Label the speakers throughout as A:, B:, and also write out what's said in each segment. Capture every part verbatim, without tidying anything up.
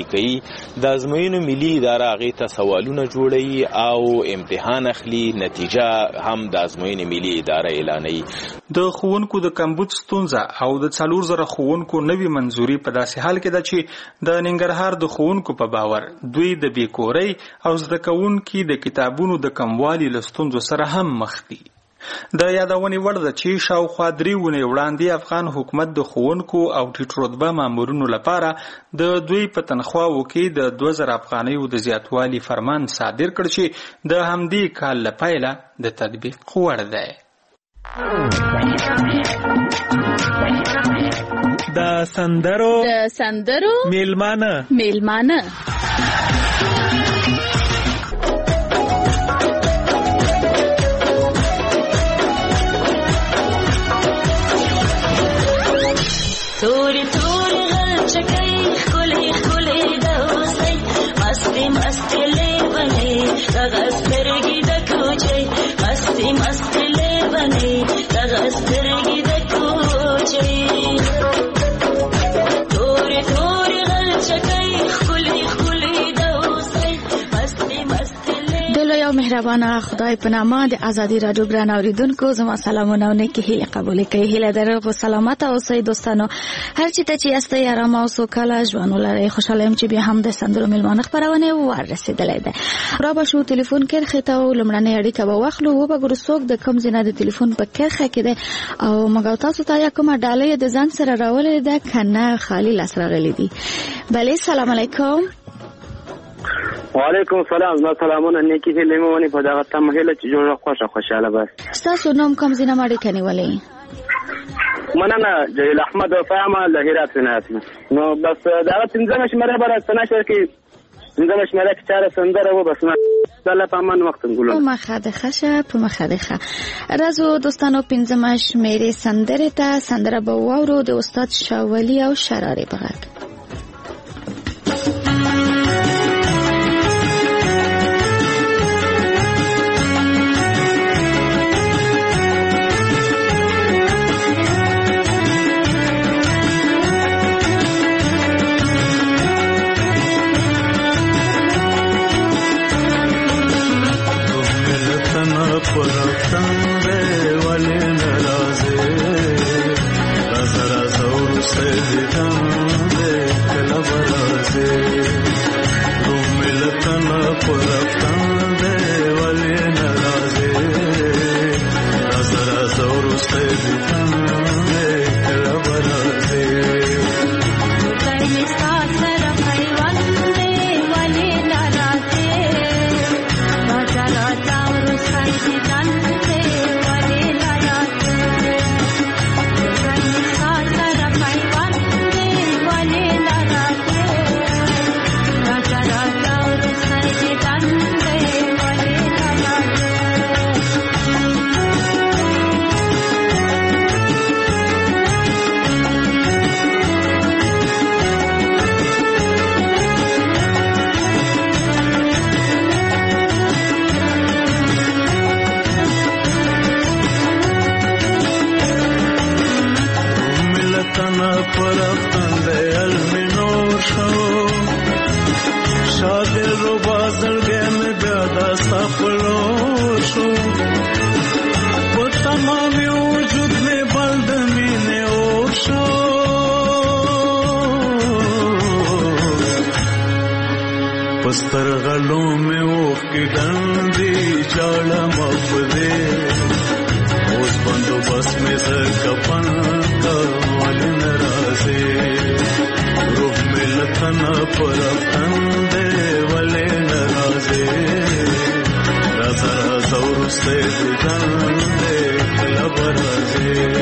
A: کوي. د ازموینو ملي اداره هغې ته سوالونه جوړوي او امتحان اخلي، نتیجه هم د ازموینې ملي اداره اعلانوي.
B: د ښوونکو د کمبود ستونزه او د څلور زره ښوونکو نوې منظوري په داسې حال کې ده چې د ننګرهار د ښوونکو په باور دوی د بېکورۍ او زده کوونکي د کتابونو د کموالي له ستونزو سره هم مخ دي. د یادونې وړ ده چې شاوخوا درې اونۍ وړاندې افغان حکومت د ښوونکو او ټیټ رتبه مامورینو لپاره د دوی په تنخواو کې د دوه زره افغانیو د زیاتوالي فرمان صادر کړ چې د همدې کال له پیله د تطبیق وړ دی.
C: د سندرو
D: د سندرو
C: میلمانه
D: میلمانه
E: توری توری غلچکی خلی خلی دوستی مستی مستی لیبنی دغسترگی دکوچی مستی مستی لیبنی دغسترگی دکوچی توری توری غلچکی خلی خلی دوستی مستی مستی
D: دلو یو مهربانه خدای په نامه د ازادي رادیو ګران اوریدونکو زما سلامونه او نیکی هیله قبول کړئ. هیله درو په سلامت اوسئ دوستانو. هر چی ته چې یاستئ آرام او سوکاله ژوند ولرئ. خوشاله یم چې بیا هم د سندرو میلمانه خپرونه ورسېدلې ده. را به شو ټلیفون کرښې ته او لومړنۍ اړیکه به واخلو و به ګورو څوک د کوم ځای نه د ټلیفون په کرښه کې ده او موږ تاسو ته یا کومه ډالۍ د ځان سره راولې ده کنه خالی لاس راغلي دي. بله سلام علیکم.
F: وعلیکم السلام. زما سلامونه نیکی هیله مې ونی په دغه تمه هیله چې جوړه خوښه خوشاله بس.
D: تاسو نوم کوم ځای نه مړی کني ولې؟
F: مننه جلیل احمد وفاما له هرات ولایت. نو بس دا پنځمه شمېره بر سناشر کې پنځمه شمېره کې چاره سندره و بس نه الله پامان وخت ګلو
D: په مخه د خشه په مخه د خ راځو دوستانو پنځمه شمېره سندره ته سندره به واورو د استاد شاولی او شراري بغاک.
G: پسترغلوں میں اوخ کی ڈنڈی چاڑا مفدے اس بندوبست میں سر کپن کا مال نرازے روح میں لکھنا پر اپندے والے نرازے رازا رازا رستے دکندے لبرازے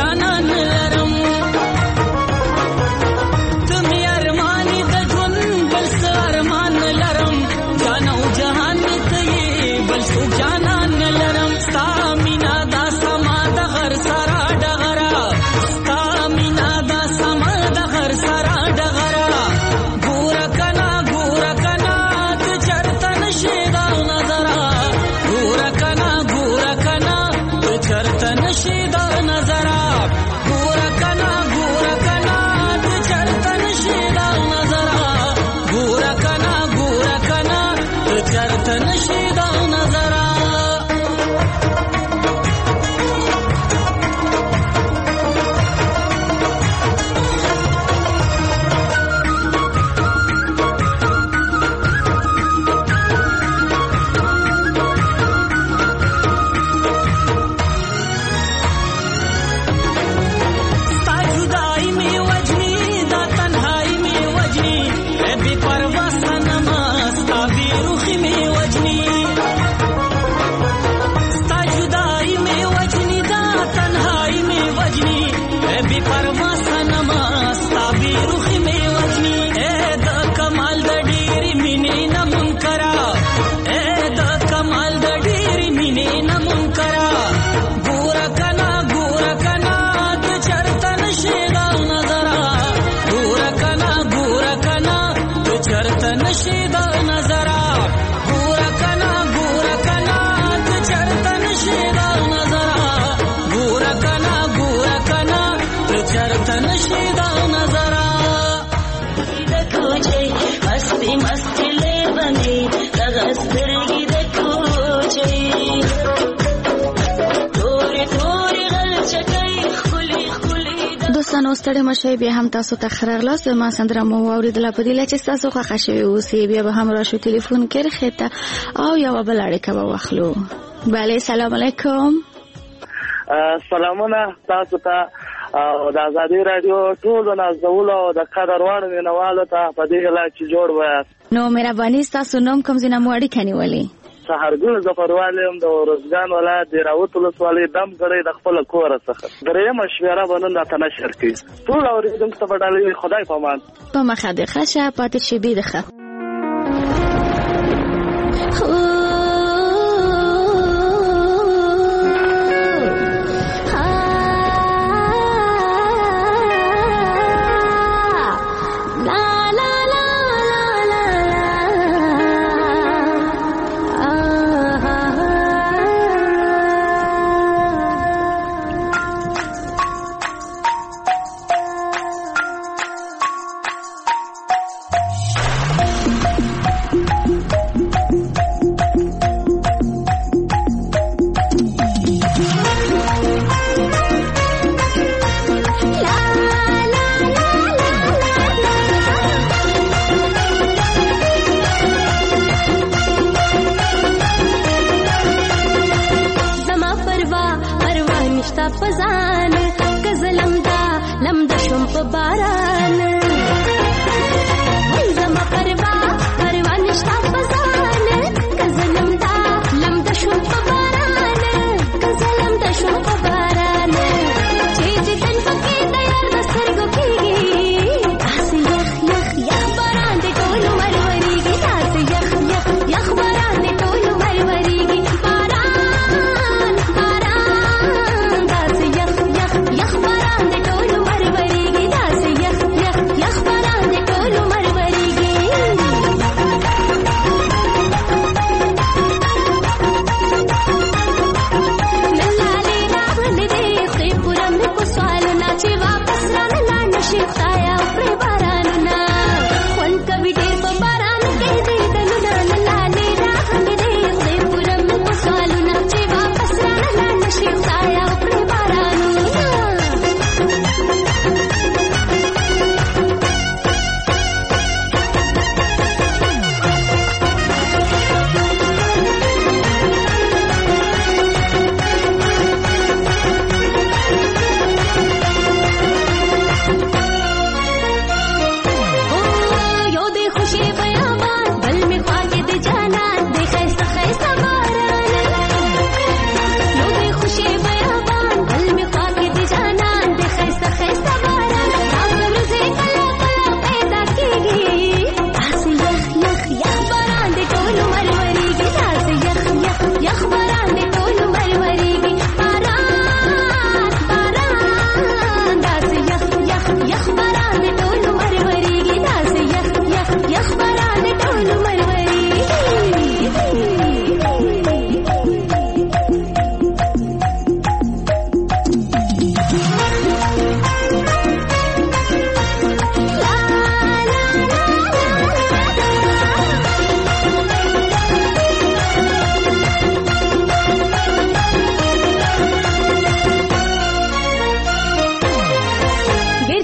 E: جانان لرم تم ارمانی د ژوند بل څه ارمان لرم جان او جهان می ته بل څه جانان لرم ستا مینا دا سما د غر سرا ډغرا ستا مینا دا سما د غر سرا ډغرا ګور کنا ګور کنا ته چرته نشي دا نظر ګور کنا ګور کنا ته چرته نشي دا نظر ګور کنا ګور کنا ته چرته نشي دا نظر ګور کنا ګور کنا ته چرته نشي دا نظر
D: دوستانو ستړي مشي بیا هم تاسو ته خرغلاس ما سندره مو اوریدله په دې چې تاسو خوښ شوي اوسئ بیا به هم راشو ټلیفون کې رخته او یو بل اړیکه به واخلو. بله سلام علیکم.
F: سلامونه تاسو ته او د آزادي رادیو ټول نازولو او د قدر وړ مینوالو ته په دې غلا چې جوړ وایاست.
D: نو مهرباني تاسو نوم کوم ځای نه مو اړیکه نیولې؟
F: سهارګل ظفروالی هم د روزګان ولایت د راوت ولسوالۍ دم کړی د خپل کور څخه درېیمه شمېره به نن راته نشر کړي. ټول اورېدونکو ته به ډالۍ خدای په امان.
D: په مخه دې ښه شه پاتې شي بې د ښه.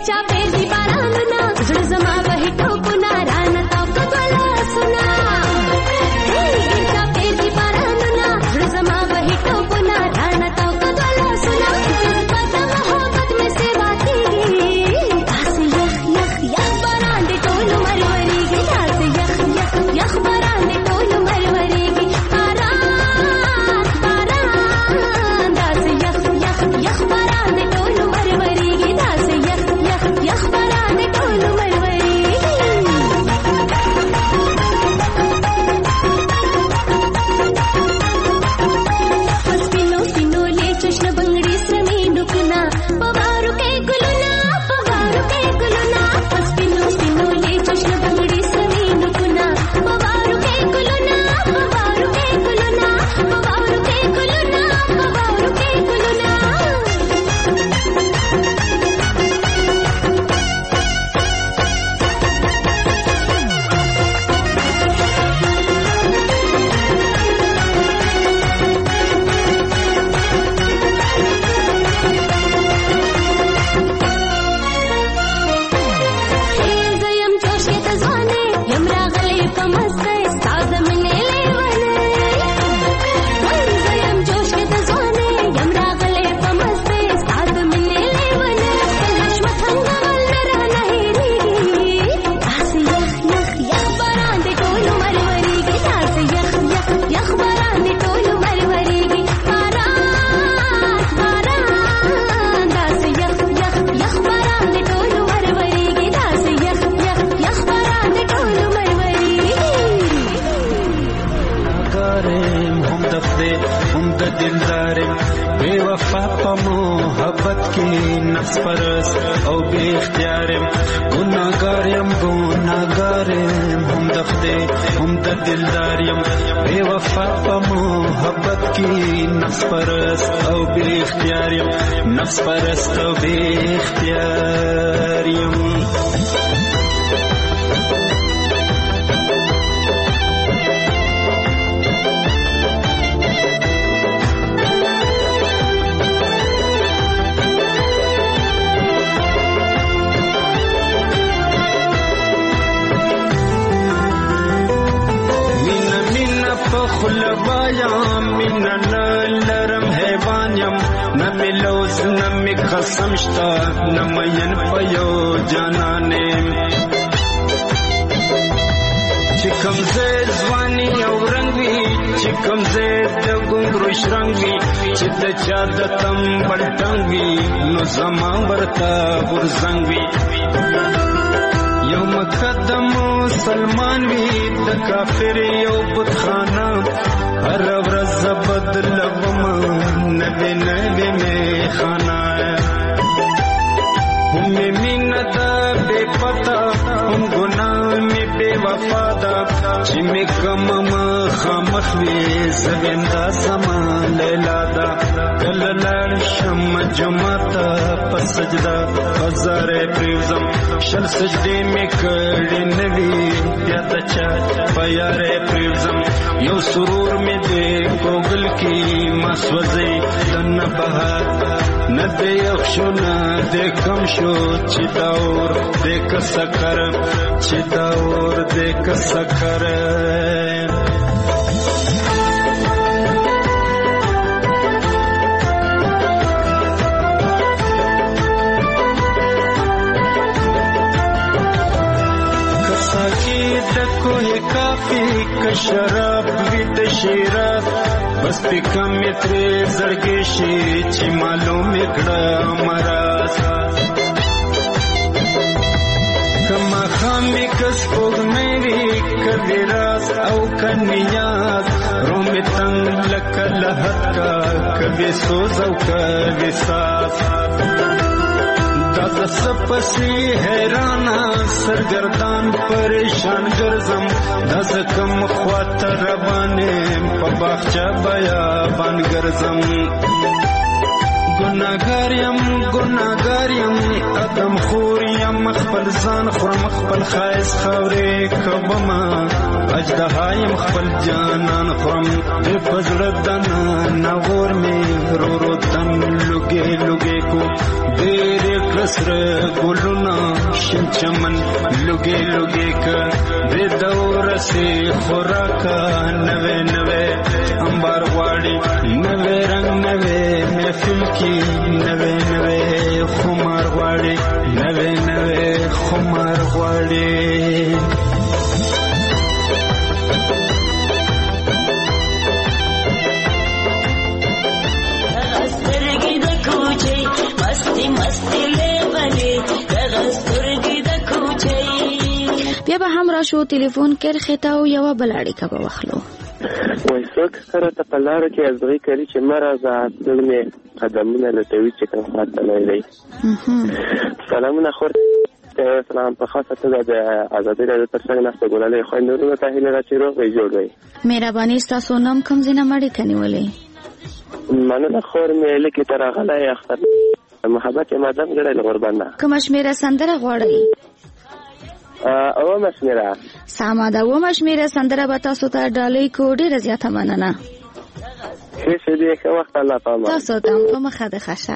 H: نور می رو رو تن لگے لگے کو دیر
G: کسر ګلونه شین چمن لګي لګي ک د دور سي خوراک نوې نوې انبار غواړي نوې رنگ نوې محفل کې نوې نوې خمار غواړي نوې نوې خمار غواړي
D: بیا به هم راشو تلیفون کرخې ته او یوه بل اړیکه به واخلو.
F: وایي څوک سره ته په لاره کې ازغي کوي چې مه راځه زړه مې قدمونه لټوي چې کوم خوا تللی دی. سلامونه خور سلام په خاصه توګه د ازادي راډیو تر څنګ ناسته ګلالۍ خویندورو ته هیله ده چې روغ وئ جوړ وئ.
D: مهرباني ستاسو نوم کوم ځای نه م اړیکه نیولې؟
F: مننه خور مې لیکې ته راغلی اختر محبت یې مادام ګړی له غربن نه.
D: کومه شمېره سندره غواړئ؟
F: اومه شمېره.
D: سمه ده، اومه شمېره سندره به تاسو ته ډالۍ کړو. ډېره زیاته مننه.
F: ښې شېبې ښه وخت الله پامان.
D: تاسو ته هم په مخه د ښه شه.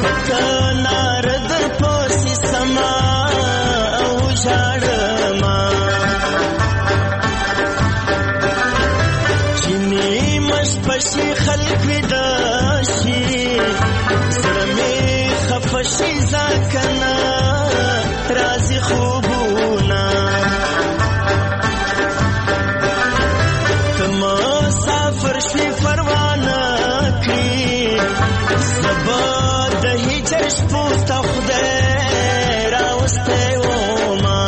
E: کنار در پوسی سما او جاړما چینی مش پشي خلق ودا شي زرمي خفشي زکنا رازي خوبونا تم سافر شي پروانه کی سبا د هجر شپوست خدای راوسته و ما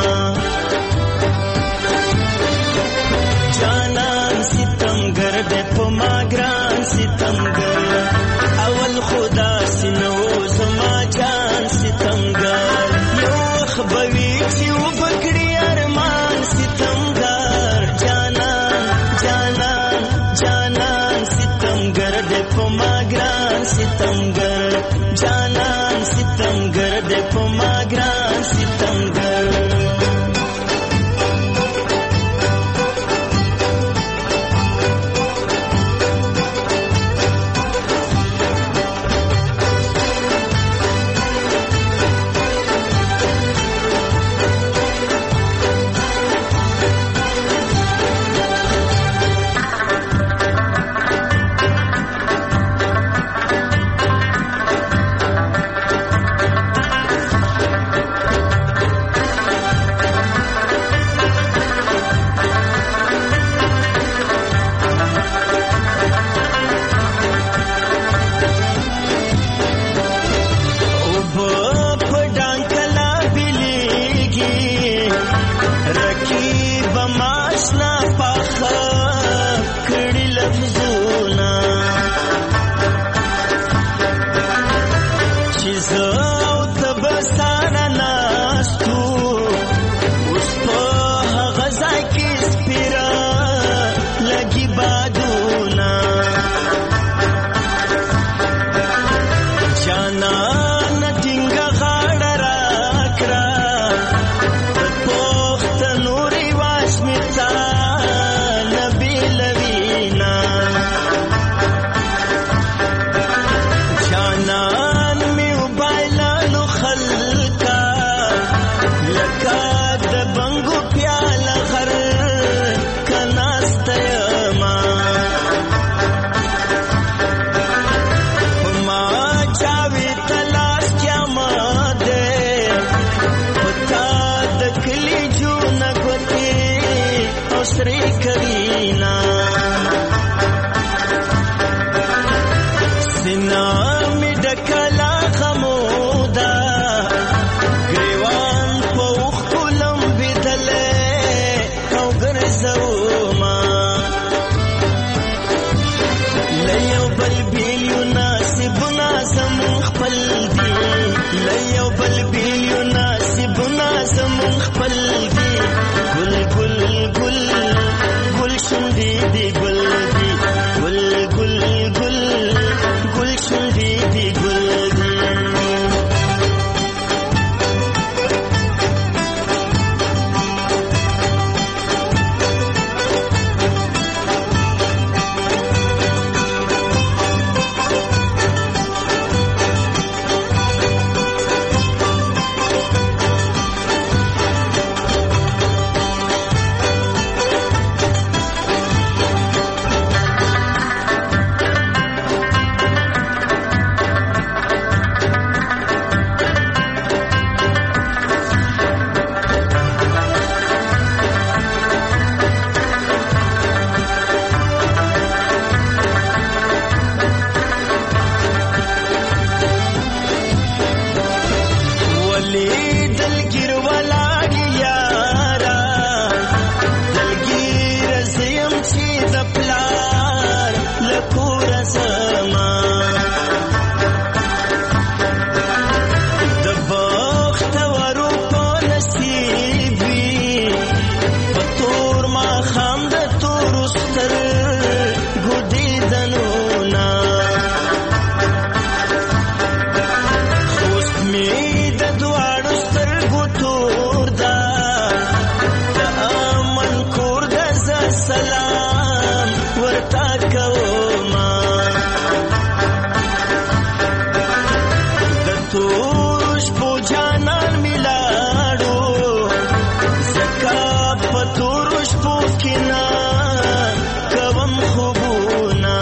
E: جانان ستمګر د پما ګران ستمګر اول خدا سينو زما جان ستمګر یو خبوي چې وبکړي ارمان ستمګر جانان جانان جانان ستمګر د پما ګران ستمګر جانان ستمګر د پما ګران ستمګر پتور شپو جانان ملاړو زکا پتور شپو کنا کوم خوبونا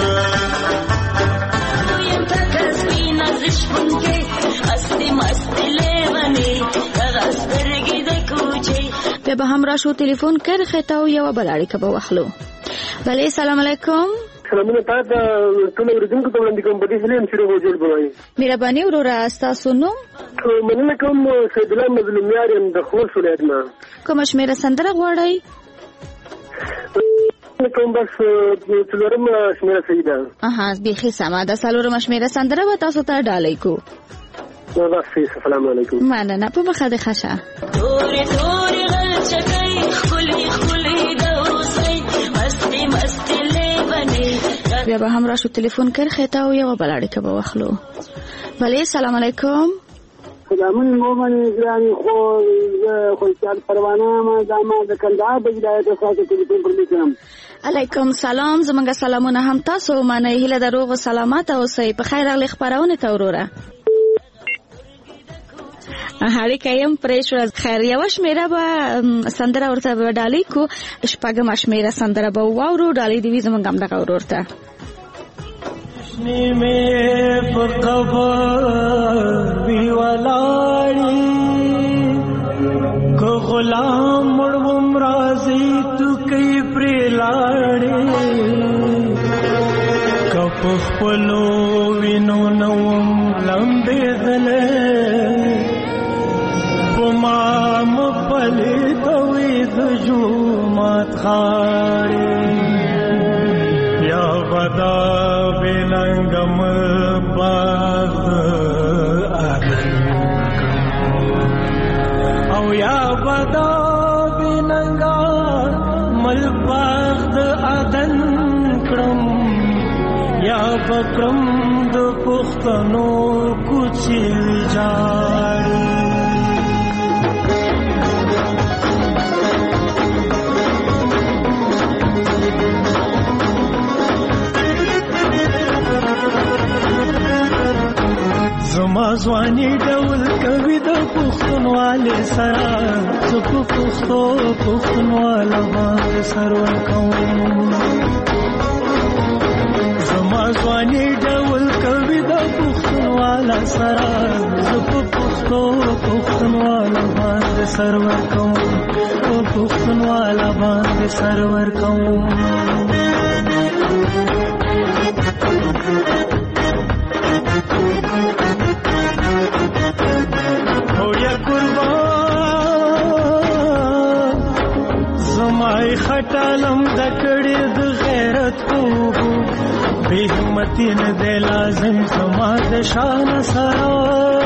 E: یم تکسبی نازش پنکه استی مستی لیونی غسترګي د کوچي
D: بیا به هم راشو تلیفون کر خطاو یو بل اړیکه به واخلو. بله سلام علیکم.
F: سلامونه تاسو ته ټول اوریدونکو ته وړاندې کوم. په دې هیله یم چې روغ جوړ بوئ.
D: مهرباني وروره ستاسو نوم؟
F: مننه کوم. سید الله مظلومیار یم د خوست ولایت نه.
D: کومه شمېره سندره غواړئ؟
F: کوم بس څلورم شمېره صحیح ده.
D: اها بیخي سمه ده. څلورمه شمېره سندره به تاسو ته ډالۍ کو.
F: بس السلام علیکم.
D: مننه. په مخه د خشه
E: تورې تورې غلچکۍ ښکلې ښکلې د اوسۍ مستې مستې لیونې.
D: بیا به هم راشو تلیفون کر خطاو یو بل اړیکه به واخلو. بله سلام علیکم.
H: سلامون مومن ګرانې خو خوشحال پروانه ما دامه د کندهار د ولایت څخه تلیفون پر لیکم.
D: علیکم سلام. زمونږ سلامونه هم تاسو ومنئ. هیله د روغ و سلامت اوسئ. په خیر راغلې خپرونې ته وروره. اړیکه یم پرې شوه. خیر یوه شمېره به سندره ورته به ډالۍ کو. شپږمه شمېره سندره به واورو. ډالۍ دې وي زمونږ همدغه ورور ته.
C: شنې مې په قبر وي ولاړې که غلام مړ وم راځي تو کوي پرې لاړې که په خپلو وینو نه وم لمبېدلی په ما مپلې ته وي د جومات خاړې یا بدا بلنگم باغ او یا بدا بلنگا مل باغ د عدن کرم یا بکرم د پښتنو کوڅې جاړي. زما ځواني ډول کوي د پښتونوالې سره زه په پښتو پښتونواله باندې سر ورکوم. زما ځواني ډول کوي د پښتونواله سره زه په پښتو پښتونواله باندې سر ورکوم. په پښتونواله باندې سر ورکوم. زمای خټالم د کړي د غیرت خوبو بې همتي نه دی لازم زما د شان سره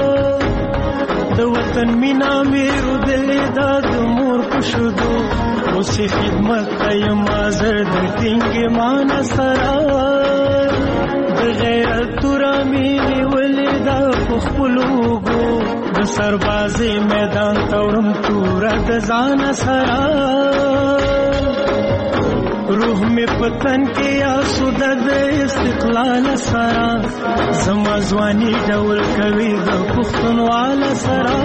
C: د وطن مینا مې رودلې دا د مور په شودو اوسې خدمت ته یم حاضر د ټینګې مان سره د غیرت توره مې نیولې دا په خپلو اوږو د سربازۍ میدان ته وړم توره د ځان سره روح می پتن کې آسوده د استقلال سره زما ځواني ډول کوي د پښتونواله سره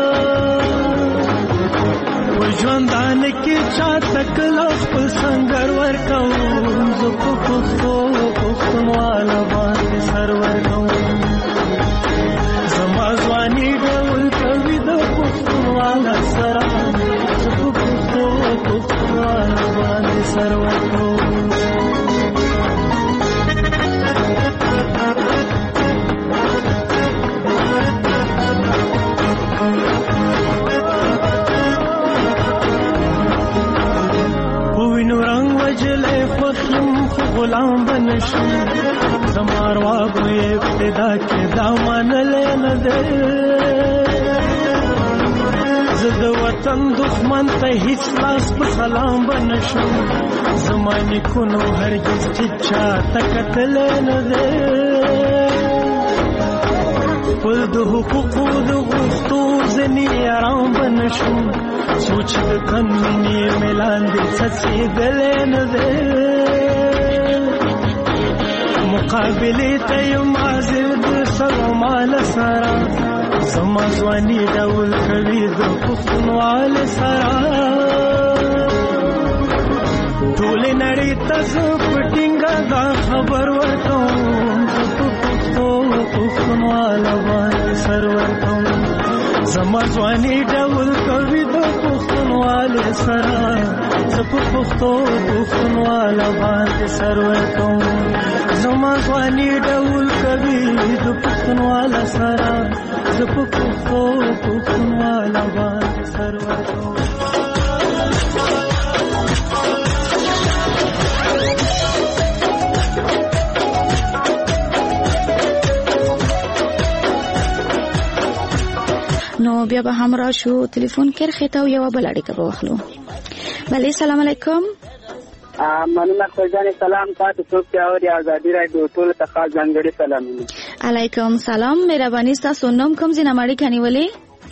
C: و ژوندان کې چاته کله خپل سنګر ورکوم زه په پښتو پښتونواله باندې سر ورکوم. زما ځواني ډول کوي د پښتونواله سره زه په پښتو پښتونواله باندې سر ورکوم. غلام بنشم زمار وابو ابتدا کې دا منلې نه ده زه د وطن دښمن ته هیڅ لاس په سلام بنشم زمانه کو نو هرگز چې چا تکتل نه ده خپل د حقوقو د غوښتو ځنې آرام بنشم سوچ د کمینې ملان دې څڅېدل نه ده مقابله ته یم حاضر د سلامال سره زما ځواني ډول کوي د پښتونوال سره ټولې نړۍ ته زه په ټینګه دا خبر ورکوم په پښتو پښتونوال باندې سر ورکوم زما ځواني ډول کوي د پښتونوال سره زه په پښتو پښتونوال باندې سر ورکوم زما ځواني ډول کوي د پښتونوال سره زه په پښتو پښتونوال باندې سر ورکوم
D: نو بیا به هم راشو تلیفون کرخې ته یو بل اړیکه به واخلو. بله سلام علیکم.
H: مننه خوږانې سلام تاسو څوک چې اوري ازادي راډیو ټولو ته خاص ځانګړي سلامونه.
D: علیکم سلام مهرباني ستاسو نوم کوم ځای نه اړیکه نیولې؟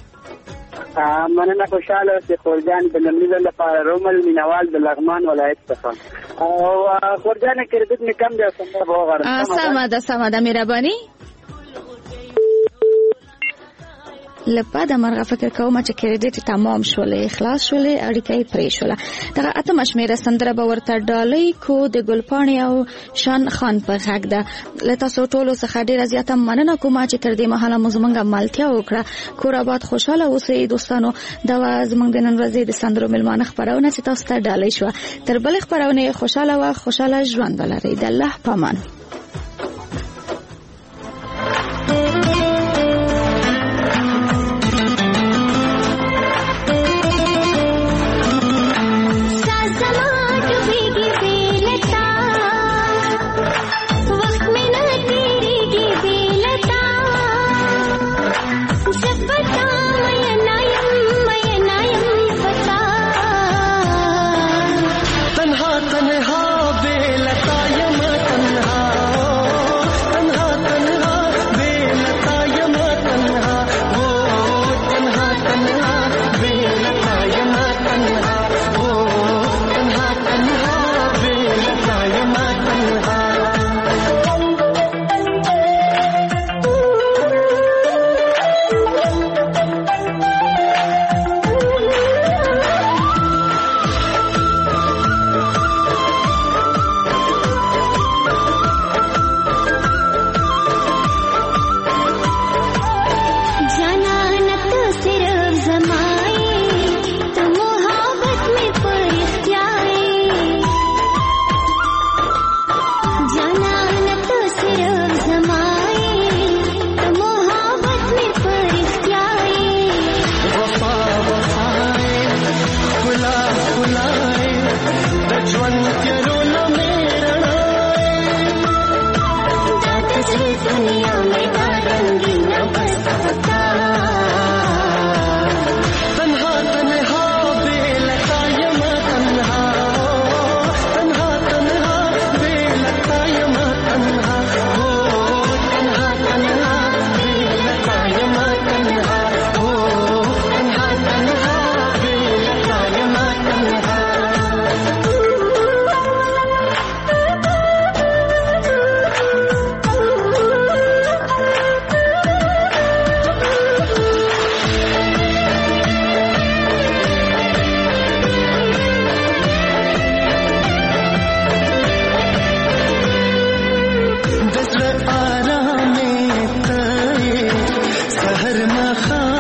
H: مننه خوشاله اوسئ خورجان د لومړي ځل لپاره رومل مینوال د لغمان ولایت څخه او خورجانې کریډټ مې کم دی څنګه به وغواړم.
D: سمه ده سمه ده مهرباني لپا د مرغه فکر کوم چې کریډټ تمام شولې اخلاص شولې اړیکې پرې شوله دغه اته مشمیره سندره به ورته ډالۍ کو د ګلپاڼې او شان خان په غږ ده له تاسو ټولو څخه ډیره زیاته مننه کوم چې تر دې مهاله مو زموږ ملتیا وکړه کور آباد خوشاله اوسئ دوستانو دا زموږ د نن ورځې د سندرو ملمانه خبرونه چې تاسو ته ډالۍ شو تر بل خبرونه خوشاله او خوشاله ژوند ولرئ د الله پامان.
C: آرام ته سحر مخا